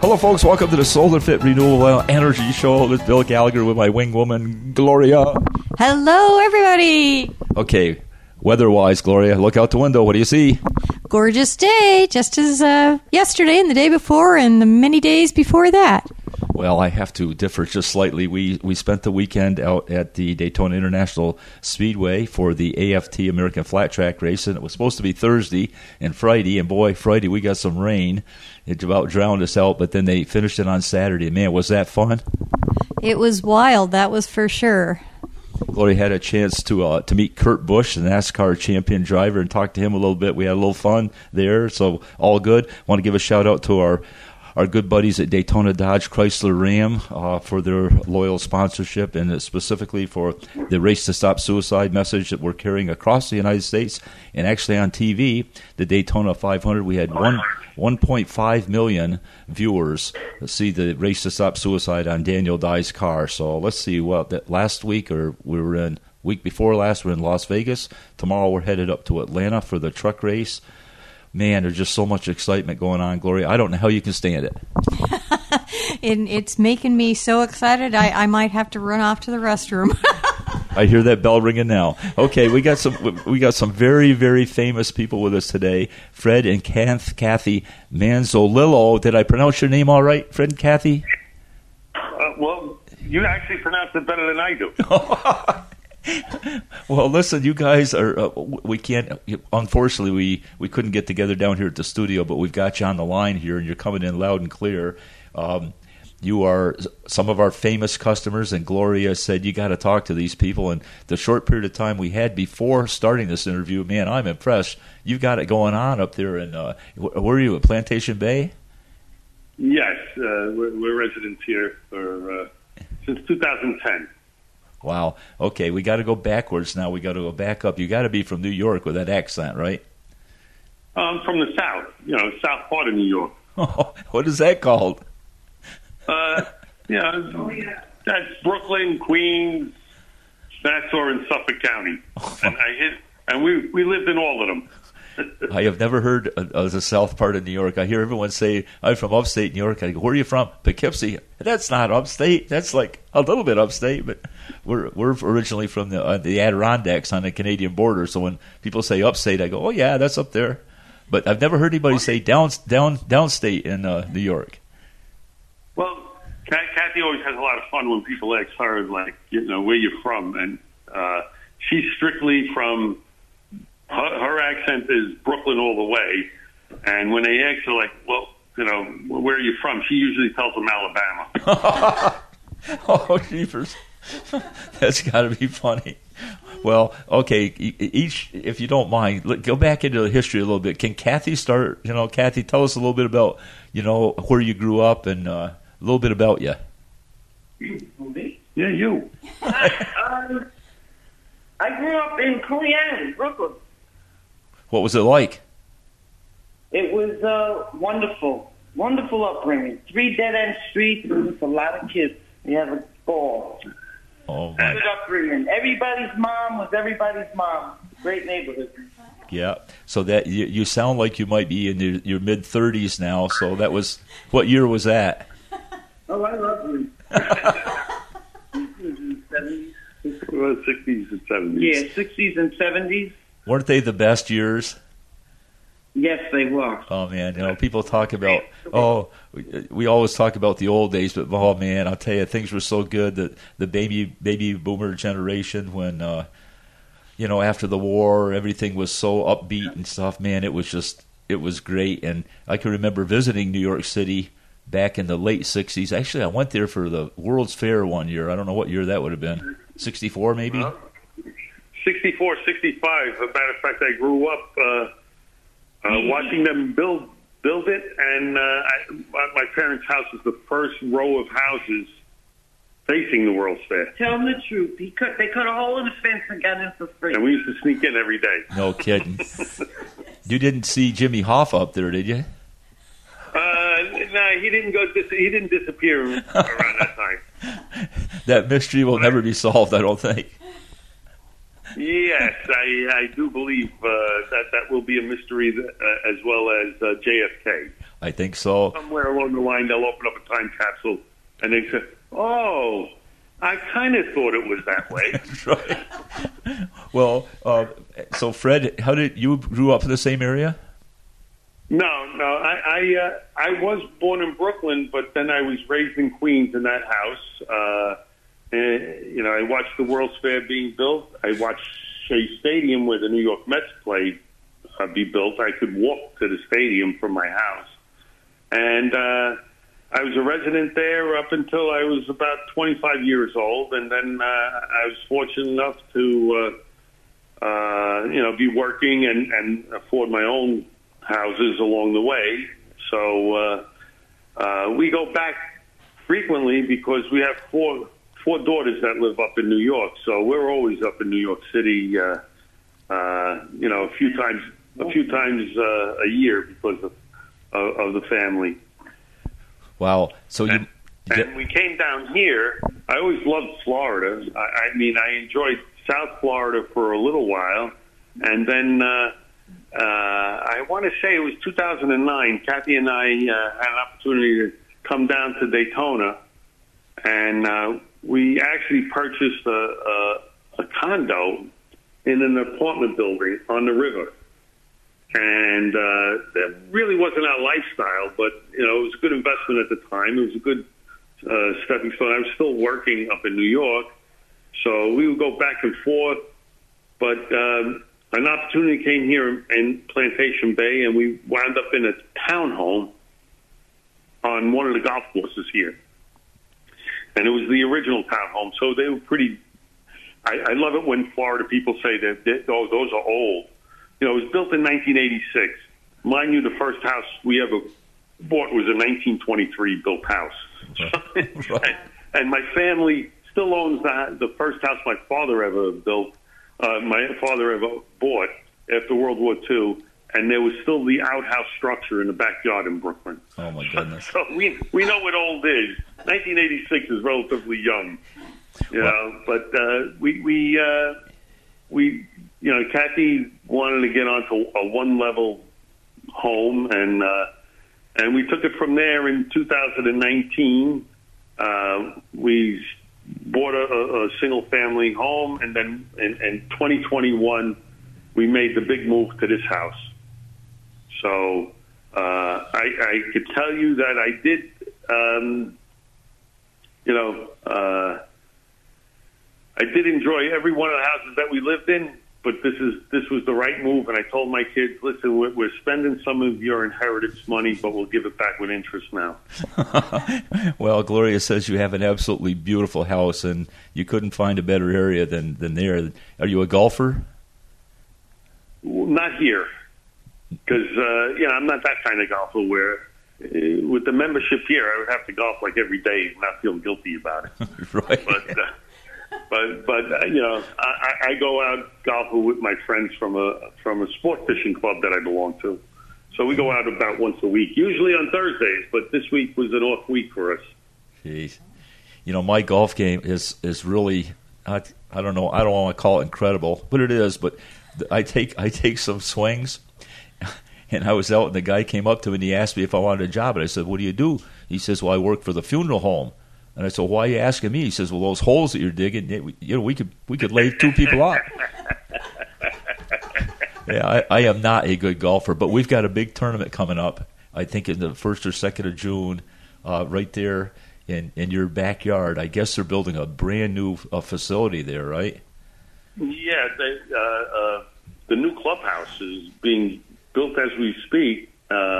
Hello, folks. Welcome to the Solar Fit Renewable Energy Show. This is Bill Gallagher with my wing woman, Gloria. Hello, everybody. Okay, weather-wise, Gloria, look out the window. What do you see? Gorgeous day, just as yesterday and the day before and the many days before that. Well, I have to differ just slightly. We spent the weekend out at the Daytona International Speedway for the AFT American Flat Track race, and it was supposed to be Thursday and Friday, and boy, Friday we got some rain. It about drowned us out, but then they finished it on Saturday. Man, was that fun? It was wild, that was for sure. Gloria had a chance to meet Kurt Busch, the NASCAR champion driver, and talk to him a little bit. We had a little fun there, so all good. Want to give a shout-out to our good buddies at Daytona Dodge Chrysler Ram for their loyal sponsorship, and specifically for the Race to Stop Suicide message that we're carrying across the United States. And actually on TV, the Daytona 500, we had 1.5 million viewers see the Race to Stop Suicide on Daniel Dye's car. So let's see, that last week, or we were in week before last, we're in Las Vegas. Tomorrow we're headed up to Atlanta for the truck race. Man, there's just so much excitement going on, Gloria. I don't know how you can stand it. It's making me so excited, I might have to run off to the restroom. I hear that bell ringing now. Okay, we got some very, very famous people with us today. Fred and Kathy Manzolillo. Did I pronounce your name all right, Fred and Kathy? Well, you actually pronounced it better than I do. Well, listen, you guys are. We can't. Unfortunately, we couldn't get together down here at the studio, but we've got you on the line here, and you're coming in loud and clear. You are some of our famous customers, and Gloria said you got to talk to these people. And the short period of time we had before starting this interview, man, I'm impressed. You've got it going on up there. And where are you at Plantation Bay? Yes, we're residents here since 2010. Wow. Okay, we got to go backwards now. We got to go back up. You got to be from New York with that accent, right? From the south, south part of New York. Oh, what is that called? That's Brooklyn, Queens, Nassau, and Suffolk County. And we lived in all of them. I have never heard of the south part of New York. I hear everyone say, I'm from upstate New York. I go, where are you from? Poughkeepsie. That's not upstate. That's like a little bit upstate, but we're originally from the Adirondacks on the Canadian border. So when people say upstate, I go, oh, yeah, that's up there. But I've never heard anybody say downstate in New York. Well, Kathy always has a lot of fun when people ask her, like, where you're from. And she's strictly from... Her accent is Brooklyn all the way, and when they ask her, like, well, where are you from? She usually tells them Alabama. Oh, jeepers. That's got to be funny. Well, okay, if you don't mind, go back into the history a little bit. Can Kathy start, Kathy, tell us a little bit about, where you grew up and a little bit about you. Me? Yeah, you. I grew up in Cleanne, Brooklyn. What was it like? It was wonderful. Wonderful upbringing. 3 dead-end streets with a lot of kids. We have a ball. Oh, my. Good upbringing. Everybody's mom was everybody's mom. Great neighborhood. Yeah. So that you sound like you might be in your mid-30s now. So that was, what year was that? Oh, I love you. 70s. Well, 60s and 70s. Yeah, 60s and 70s. Weren't they the best years? Yes, they were. Oh, man, people talk about, we always talk about the old days, but, oh, man, I'll tell you, things were so good that the baby boomer generation when, after the war, everything was so upbeat and stuff, man, it was great. And I can remember visiting New York City back in the late 60s. Actually, I went there for the World's Fair one year. I don't know what year that would have been. 64, maybe? 64, 65. As a matter of fact, I grew up watching them build it, and my parents' house was the first row of houses facing the World's Fair. Tell them the truth. They cut a hole in the fence and got in for free. And we used to sneak in every day. No kidding. You didn't see Jimmy Hoffa up there, did you? No, he didn't go. He didn't disappear around that time. That mystery will never be solved, I don't think. Yes, I do believe that will be a mystery as well as JFK. I think so. Somewhere along the line, they'll open up a time capsule, and they say, "Oh, I kind of thought it was that way." Right. Well, so Fred, how did you grew up in the same area? No. I was born in Brooklyn, but then I was raised in Queens in that house. And, I watched the World's Fair being built. I watched Shea Stadium, where the New York Mets played, be built. I could walk to the stadium from my house. And I was a resident there up until I was about 25 years old. And then I was fortunate enough to, be working and afford my own houses along the way. So we go back frequently because we have four daughters that live up in New York. So we're always up in New York City, a few times a year because of the family. Wow. So and we came down here. I always loved Florida. I enjoyed South Florida for a little while, and then I want to say it was 2009. Kathy and I had an opportunity to come down to Daytona, and we actually purchased a condo in an apartment building on the river. And that really wasn't our lifestyle, but, it was a good investment at the time. It was a good stepping stone. I was still working up in New York, so we would go back and forth. But an opportunity came here in Plantation Bay, and we wound up in a townhome on one of the golf courses here. And it was the original townhome, so they were pretty... I love it when Florida people say that, those are old. It was built in 1986. Mind you, the first house we ever bought was a 1923 built house. Right. And my family still owns the first house my father ever built, my father ever bought after World War II. And there was still the outhouse structure in the backyard in Brooklyn. Oh, my goodness. So we know what old is. 1986 is relatively young, but Kathy wanted to get onto a one-level home, and we took it from there in 2019. We bought a single-family home, and then in 2021, we made the big move to this house. So I could tell you that I did, I did enjoy every one of the houses that we lived in, but this was the right move. And I told my kids, listen, we're spending some of your inheritance money, but we'll give it back with interest now. Well, Gloria says you have an absolutely beautiful house, and you couldn't find a better area than there. Are you a golfer? Not here. Because, I'm not that kind of golfer where with the membership here, I would have to golf like every day and not feel guilty about it. Right. But I go out golfing with my friends from a sport fishing club that I belong to. So we go out about once a week, usually on Thursdays, but this week was an off week for us. Jeez. My golf game is really, I don't know, I don't want to call it incredible, but it is. But I take some swings. And I was out, and the guy came up to me, and he asked me if I wanted a job. And I said, what do you do? He says, well, I work for the funeral home. And I said, why are you asking me? He says, well, those holes that you're digging, we could lay two people out. Yeah, I am not a good golfer, but we've got a big tournament coming up, I think in the 1st or 2nd of June, right there in your backyard. I guess they're building a brand-new facility there, right? Yeah, the new clubhouse is being built as we speak.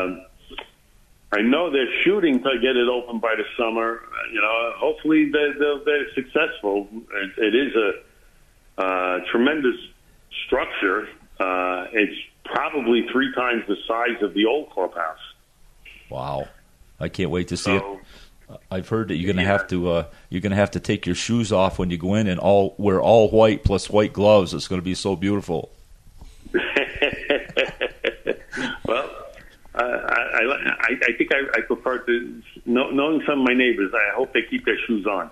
I know they're shooting to get it open by the summer. Hopefully they're successful. It is a tremendous structure. It's probably 3 times the size of the old clubhouse. Wow! I can't wait to see it. I've heard that you're going to have to take your shoes off when you go in and wear all white plus white gloves. It's going to be so beautiful. Well, I think I prefer to, knowing some of my neighbors, I hope they keep their shoes on.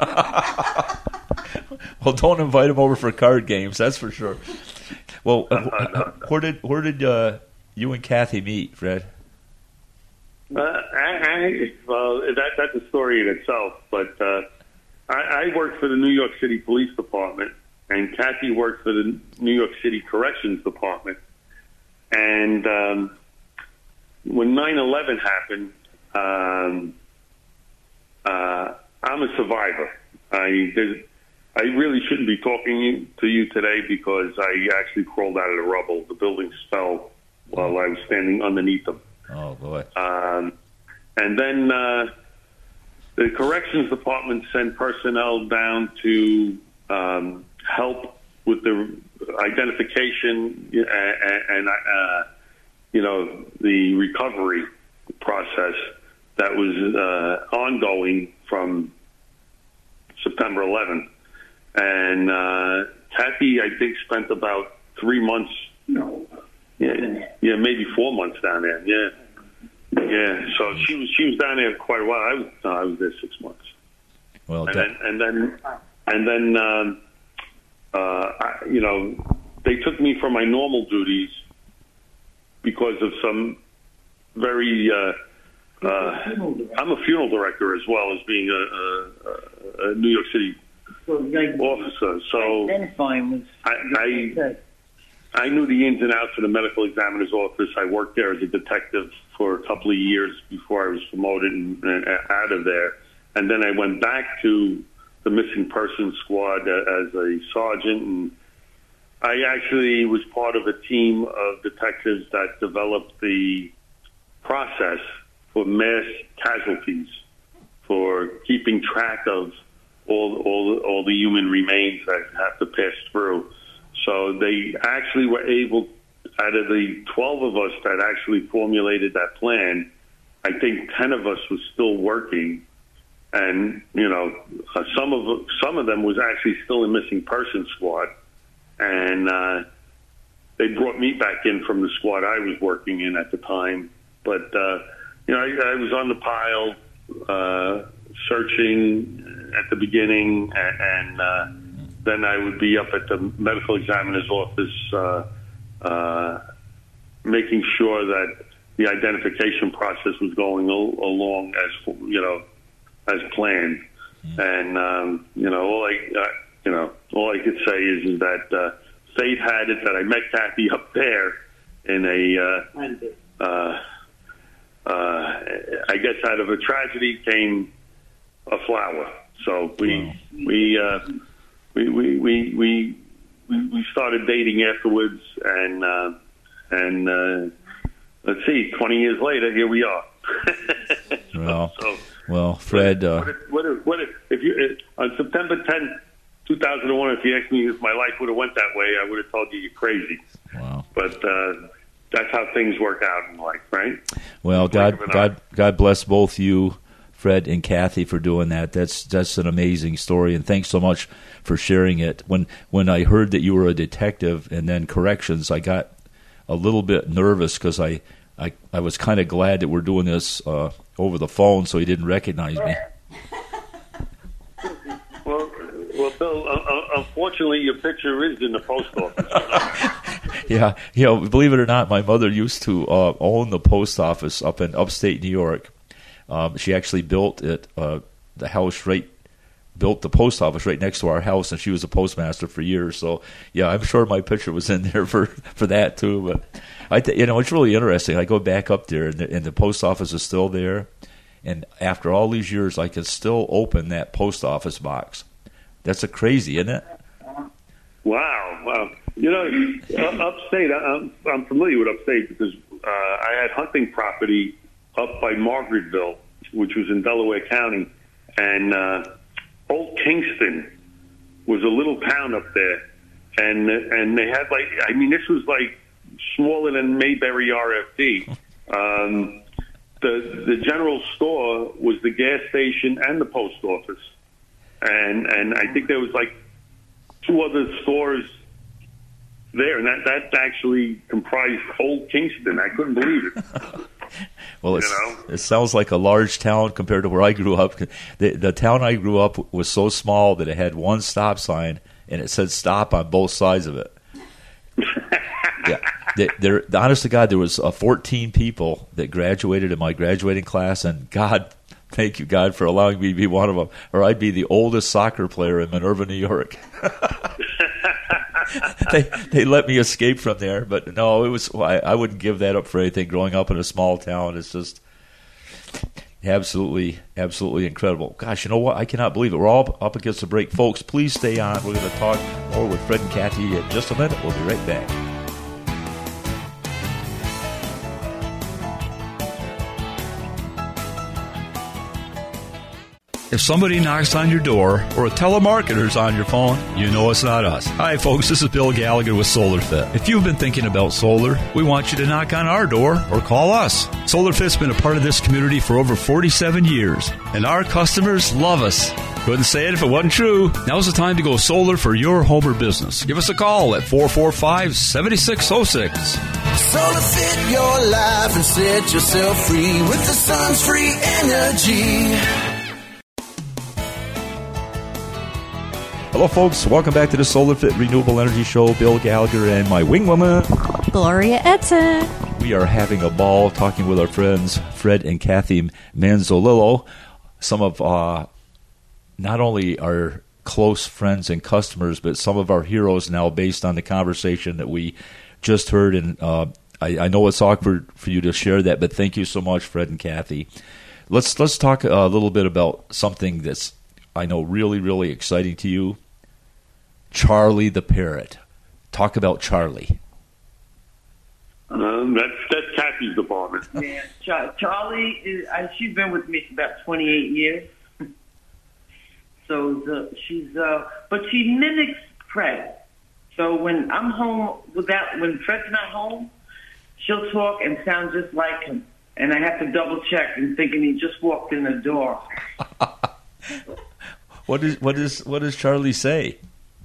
Well, don't invite them over for card games, that's for sure. Well, where did you and Kathy meet, Fred? Well, that's a story in itself. But I worked for the New York City Police Department, and Kathy worked for the New York City Corrections Department. And when 9/11 happened, I'm a survivor. I really shouldn't be talking to you today because I actually crawled out of the rubble. The buildings fell while I was standing underneath them. Oh, boy. And then the corrections department sent personnel down to help with the identification and the recovery process that was ongoing from September 11th. And Kathy, I think, spent about 3 months. No. Yeah, maybe 4 months down there. Yeah. So she was down there quite a while. I was there 6 months. Well, and then they took me from my normal duties because of some very. I'm a funeral director as well as being a New York City officer. So identifying was I knew the ins and outs of the medical examiner's office. I worked there as a detective for a couple of years before I was promoted and out of there. And then I went back to the missing persons squad as a sergeant. And I actually was part of a team of detectives that developed the process for mass casualties, for keeping track of all the human remains that have to pass through. So they actually were able, out of the 12 of us that actually formulated that plan, I think 10 of us was still working, and some of them was actually still in missing persons squad, and they brought me back in from the squad I was working in at the time. But I was on the pile searching at the beginning, and then I would be up at the medical examiner's office making sure that the identification process was going along as planned. And all I could say is that fate had it that I met Kathy up there in I guess out of a tragedy came a flower. So we started dating afterwards, and let's see, 20 years later, here we are. Well, Fred. What if you on September 10th, 2001? If you asked me if my life would have went that way, I would have told you you're crazy. Wow. But that's how things work out in life, right? Well, God bless both you, Fred and Kathy, for doing that. That's an amazing story, and thanks so much for sharing it. When I heard that you were a detective and then corrections, I got a little bit nervous because I was kind of glad that we're doing this over the phone, so he didn't recognize me. Well, Bill, unfortunately, your picture is in the post office. Yeah, believe it or not, my mother used to own the post office up in upstate New York. She actually built it, built the post office right next to our house, and she was a postmaster for years. So, yeah, I'm sure my picture was in there for that too. But it's really interesting. I go back up there, and the post office is still there. And after all these years, I can still open that post office box. That's crazy, isn't it? Wow. Upstate, I'm familiar with upstate because I had hunting property up by Margaretville, which was in Delaware County. And Old Kingston was a little town up there. And they had this was like smaller than Mayberry RFD. The general store was the gas station and the post office. And I think there was like 2 other stores there, and that actually comprised Old Kingston. I couldn't believe it. Well, it sounds like a large town compared to where I grew up. The town I grew up was so small that it had one stop sign, and it said stop on both sides of it. Yeah. Honest to God, there was 14 people that graduated in my graduating class, and God, thank you, God, for allowing me to be one of them, or I'd be the oldest soccer player in Minerva, New York. They let me escape from there, but no, it was. I wouldn't give that up for anything. Growing up in a small town, it's just absolutely incredible. Gosh, you know what? I cannot believe it. We're all up against the break, folks. Please stay on. We're going to talk more with Fred and Kathy in just a minute. We'll be right back. If somebody knocks on your door or a telemarketer's on your phone, you know it's not us. Hi, folks. This is Bill Gallagher with SolarFit. If you've been thinking about solar, we want you to knock on our door or call us. SolarFit's been a part of this community for over 47 years, and our customers love us. Couldn't say it if it wasn't true. Now's the time to go solar for your home or business. Give us a call at 445-7606. SolarFit your life and set yourself free with the sun's free energy. Hello, folks. Welcome back to the SolarFit Renewable Energy Show. Bill Gallagher and my wing woman, Gloria Edson. We are having a ball talking with our friends, Fred and Kathy Manzolillo, some of not only our close friends and customers, but some of our heroes now based on the conversation that we just heard. And I know it's awkward for you to share that, but thank you so much, Fred and Kathy. Let's talk a little bit about something that's, I know, really, really exciting to you. Charlie the parrot. Talk about Charlie. That's Kathy's department. Yeah, Charlie is. She's been with me for about 28 years. So but she mimics Fred. So when I'm home when Fred's not home, she'll talk and sound just like him, and I have to double check and thinking he just walked in the door. What does Charlie say?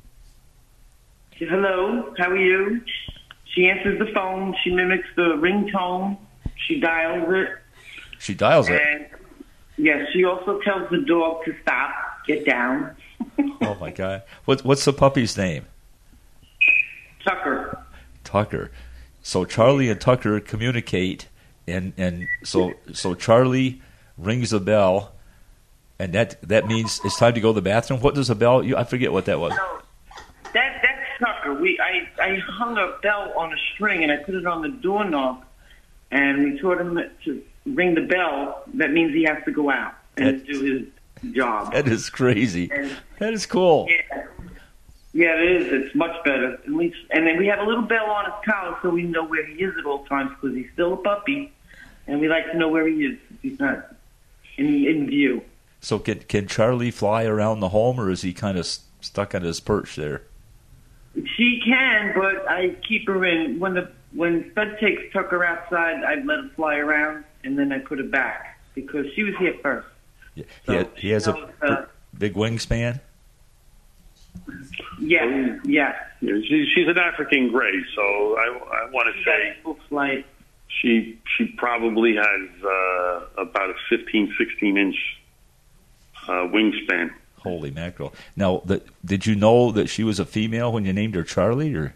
Hello, how are you? She answers the phone. She mimics the ringtone. She dials it. She dials it? And, yes, she also tells the dog to stop, get down. Oh, my God. What's the puppy's name? Tucker. Tucker. So Charlie and Tucker communicate, and so Charlie rings a bell, and that means it's time to go to the bathroom. What does a bell? I forget what that was. No, that's Tucker. I hung a bell on a string and I put it on the doorknob, and we taught him to ring the bell. That means he has to go out and do his job. That is crazy. That is cool. Yeah, it is. It's much better. And then we have a little bell on his collar so we know where he is at all times because he's still a puppy, and we like to know where he is. He's not in view. So can Charlie fly around the home, or is he kind of stuck on his perch there? She can, but I keep her in. When Fred takes Tucker outside, I let her fly around, and then I put her back because she was here first. Yeah, so he has a big wingspan? Yeah. She's an African gray, so I want to say looks like she probably has about a 15, 16-inch wingspan. Holy mackerel. Now, did you know that she was a female when you named her Charlie? Or?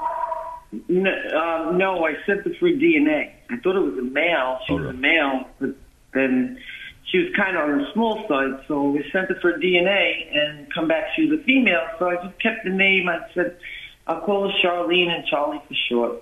No, I sent it for DNA. I thought it was a male. She was a male, but then she was kind of on the small side, so we sent it for DNA and come back she was a female, so I just kept the name. I said, I'll call her Charlene and Charlie for short.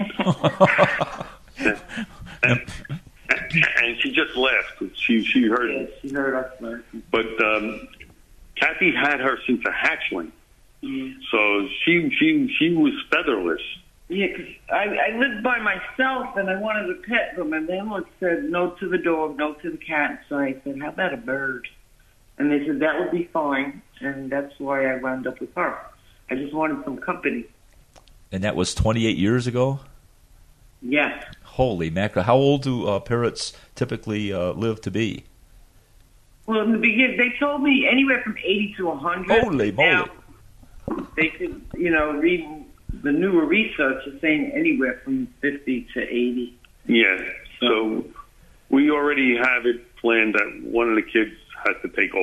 And she just laughed. She heard it. Yeah, she heard us laughing. But Kathy had her since a hatchling. Yeah. So she was featherless. Yeah, because I lived by myself and I wanted a pet, but my landlord said no to the dog, no to the cat. So I said, how about a bird? And they said that would be fine, and that's why I wound up with her. I just wanted some company. And that was 28 years ago? Yes. Holy mackerel. How old do parrots typically live to be? Well, in the beginning, they told me anywhere from 80 to 100. Holy moly. Now, they could, read the newer research is saying anywhere from 50 to 80. Yeah. So we already have it planned that one of the kids has to take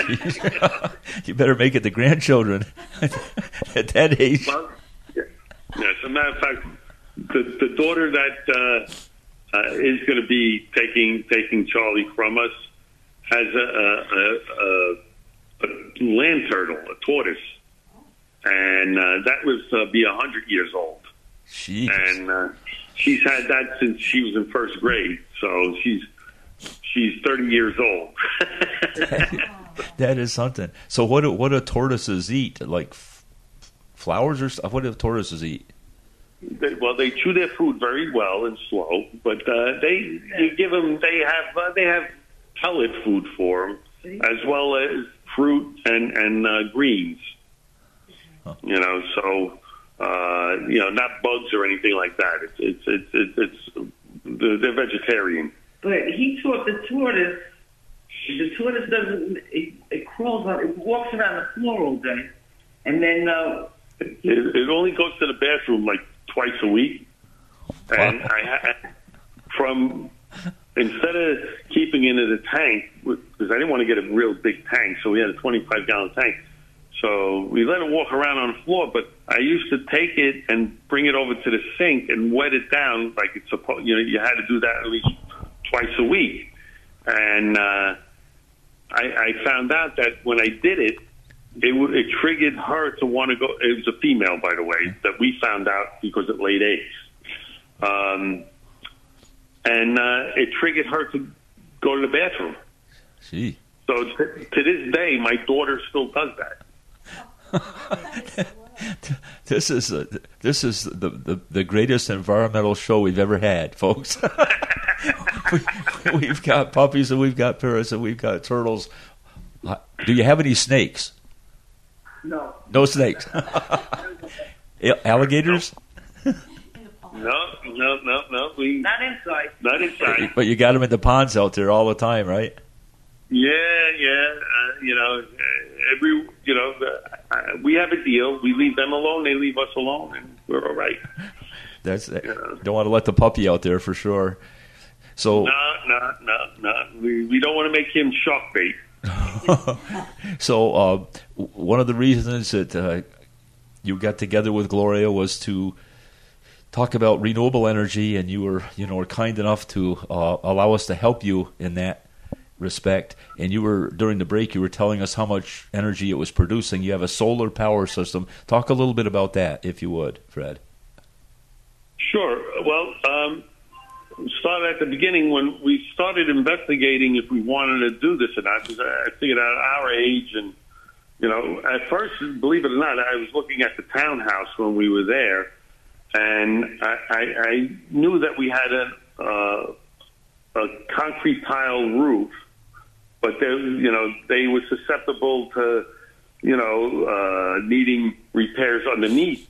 over. You better make it the grandchildren at that age. Well, As a matter of fact, the daughter that is going to be taking Charlie from us has a land turtle, a tortoise, and that was be 100 years old. Jeez. And she's had that since she was in first grade, so she's 30 years old. That is something. So what do tortoises eat? Like flowers or stuff? What do tortoises eat? They chew their food very well and slow, but you give them. They have pellet food for them, as well as fruit and greens. Huh. So not bugs or anything like that. They're vegetarian. But he taught the tortoise. The tortoise doesn't. It crawls on. It walks around the floor all day, and then it only goes to the bathroom like twice a week. And instead of keeping it in a tank, because I didn't want to get a real big tank, so we had a 25-gallon tank. So we let it walk around on the floor, but I used to take it and bring it over to the sink and wet it down like it's supposed. You had to do that at least twice a week. And I found out that when I did it, it triggered her to want to go. It was a female, by the way, that we found out because it laid eggs. And it triggered her to go to the bathroom. Gee. So to this day, my daughter still does that. This is the greatest environmental show we've ever had, folks. We've got puppies and we've got parrots and we've got turtles. Do you have any snakes? No snakes. Alligators? No. not inside. Not inside. But you got them in the ponds out there all the time, right? Yeah. We have a deal. We leave them alone. They leave us alone, and we're all right. Don't want to let the puppy out there for sure. So no. We don't want to make him shock bait. So one of the reasons that you got together with Gloria was to talk about renewable energy, and you were kind enough to allow us to help you in that respect. And during the break, you were telling us how much energy it was producing. You have a solar power system. Talk a little bit about that, if you would, Fred. Sure. Well, start at the beginning when we started investigating if we wanted to do this or not. Because I figured at our age, and at first, believe it or not, I was looking at the townhouse when we were there, and I knew that we had a concrete tile roof, but they were susceptible to needing repairs underneath,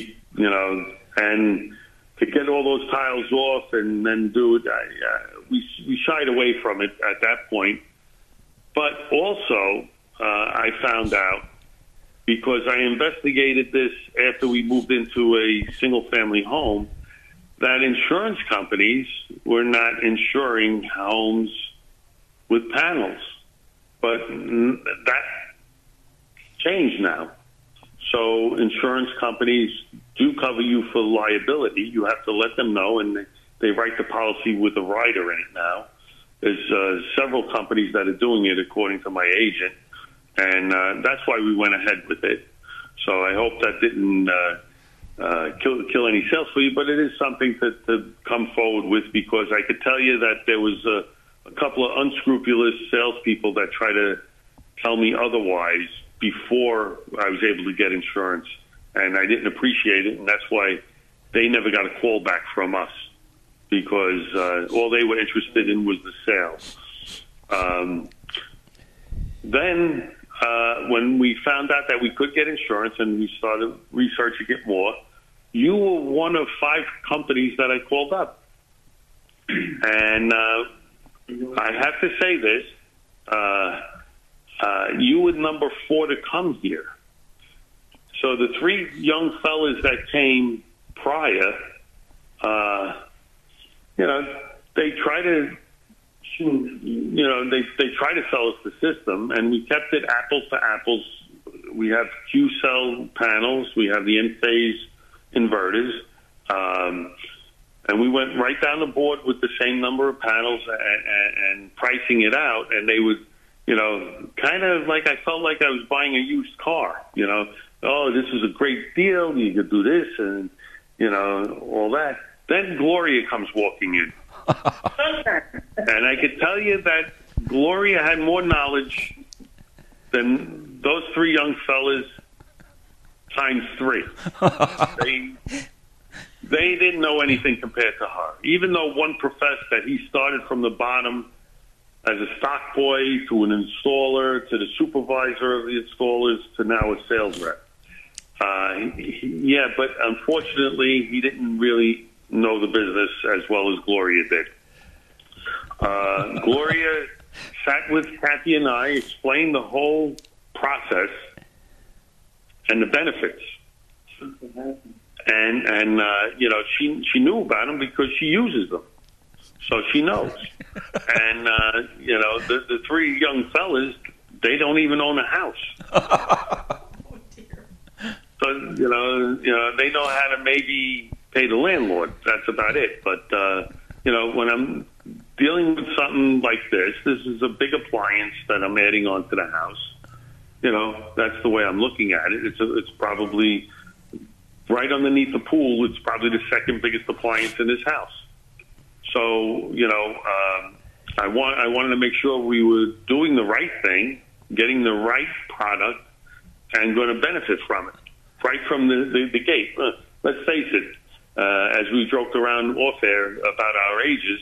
and to get all those tiles off and then do it, we shied away from it at that point. But also, I found out, because I investigated this after we moved into a single-family home, that insurance companies were not insuring homes with panels. But that changed now. So insurance companies do cover you for liability. You have to let them know, and they write the policy with a rider in it now. There's several companies that are doing it, according to my agent, and that's why we went ahead with it. So I hope that didn't kill any sales for you, but it is something to come forward with, because I could tell you that there was a couple of unscrupulous salespeople that try to tell me otherwise before I was able to get insurance, and I didn't appreciate it, and that's why they never got a call back from us, because all they were interested in was the sale. Then when we found out that we could get insurance and we started researching it more, you were one of 5 companies that I called up. And I have to say this, you were number 4 to come here. So the 3 young fellas that came prior, they try to, they try to sell us the system, and we kept it apples to apples. We have Q-cell panels. We have the Enphase inverters, and we went right down the board with the same number of panels and pricing it out, and they would, kind of like I felt like I was buying a used car, oh, this is a great deal, you could do this, and, all that. Then Gloria comes walking in. And I could tell you that Gloria had more knowledge than those three young fellas times 3. They didn't know anything compared to her. Even though one professed that he started from the bottom as a stock boy to an installer to the supervisor of the installers to now a sales rep. But unfortunately, he didn't really know the business as well as Gloria did. Gloria sat with Kathy and I, explained the whole process and the benefits. And she knew about them because she uses them. So she knows. And, the three young fellas, they don't even own a house. So, they know how to maybe pay the landlord. That's about it. But, when I'm dealing with something like this is a big appliance that I'm adding onto the house. That's the way I'm looking at it. It's probably right underneath the pool. It's probably the second biggest appliance in this house. So, I wanted to make sure we were doing the right thing, getting the right product, and going to benefit from it right from the gate. Let's face it. As we joked around off air about our ages,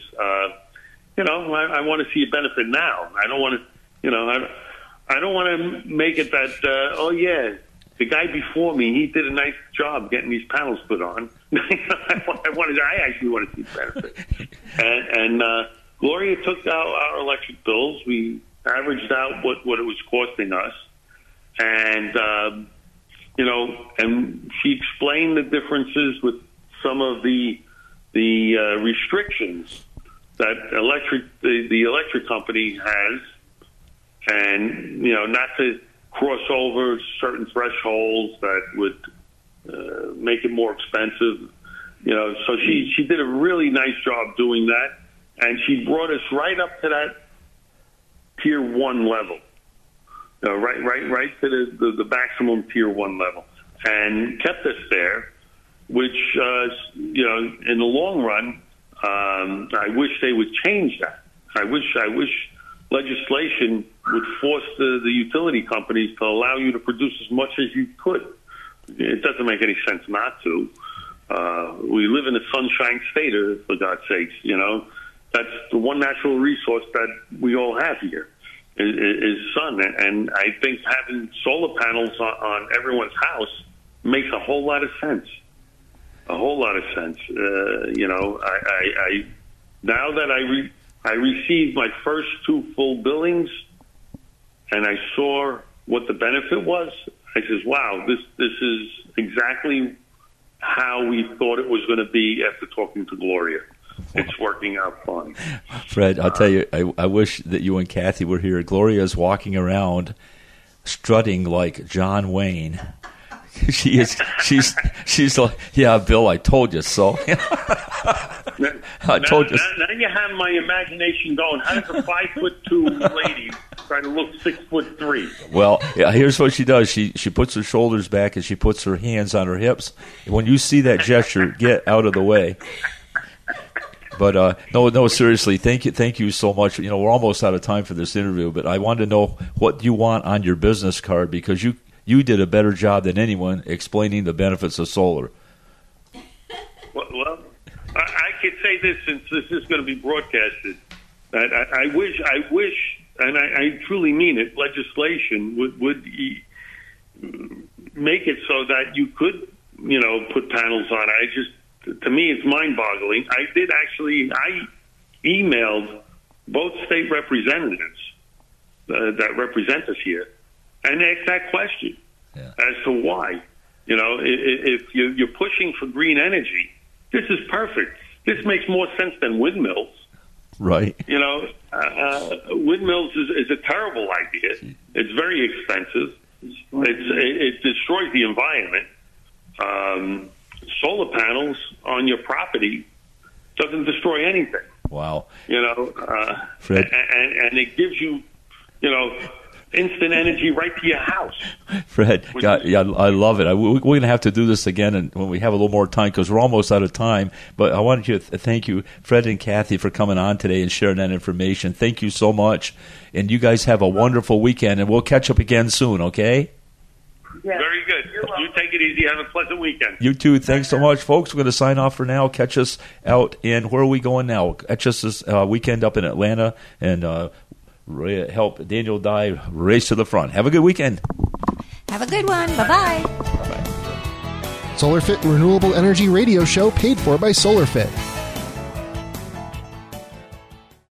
I want to see a benefit now. I don't want to, I don't want to make it that, the guy before me, he did a nice job getting these panels put on. I actually want to see the benefit. And Gloria took our electric bills. We averaged out what it was costing us. And, and she explained the differences with some of the restrictions that the electric company has, and not to cross over certain thresholds that would make it more expensive. So she did a really nice job doing that, and she brought us right up to that tier 1 level, right to the maximum tier 1 level, and kept us there. Which, in the long run, I wish they would change that. I wish legislation would force the utility companies to allow you to produce as much as you could. It doesn't make any sense not to. We live in a sunshine state, for God's sakes. That's the one natural resource that we all have here is sun. And I think having solar panels on everyone's house makes a whole lot of sense. A whole lot of sense. I now that I received my first 2 full billings, and I saw what the benefit was, I says, "Wow, this is exactly how we thought it was going to be." After talking to Gloria, it's working out fine. Fred, I'll tell you, I wish that you and Kathy were here. Gloria's walking around, strutting like John Wayne. She's like, "Yeah, Bill, I told you so." I told you. Now you have my imagination going. How does a 5'2" lady try to look 6'3"? Well, here's what she does. She puts her shoulders back and she puts her hands on her hips. When you see that gesture, get out of the way. But no, seriously, thank you so much. We're almost out of time for this interview, but I wanted to know what you want on your business card, because you did a better job than anyone explaining the benefits of solar. Well, I could say this, since this is going to be broadcasted, that I wish, and I truly mean it, legislation would make it so that you could, put panels on. To me, it's mind-boggling. I emailed both state representatives that represent us here, and ask that question as to why. If you're pushing for green energy, this is perfect. This makes more sense than windmills. Right. Windmills is a terrible idea. It's very expensive. It destroys the environment. solar panels on your property doesn't destroy anything. Wow. Fred. And it gives you, instant energy right to your house. Fred, I love it. We're going to have to do this again and when we have a little more time because we're almost out of time. But I wanted to thank you, Fred and Kathy, for coming on today and sharing that information. Thank you so much. And you guys have a wonderful weekend, and we'll catch up again soon, okay? Yeah. Very good. You take it easy. Have a pleasant weekend. You too. Thanks so much, folks. We're going to sign off for now. Catch us out in, where are we going now? Catch us this weekend up in Atlanta and help Daniel Dye race to the front. Have a good weekend. Have a good one. Bye-bye. SolarFit Renewable Energy Radio Show paid for by SolarFit.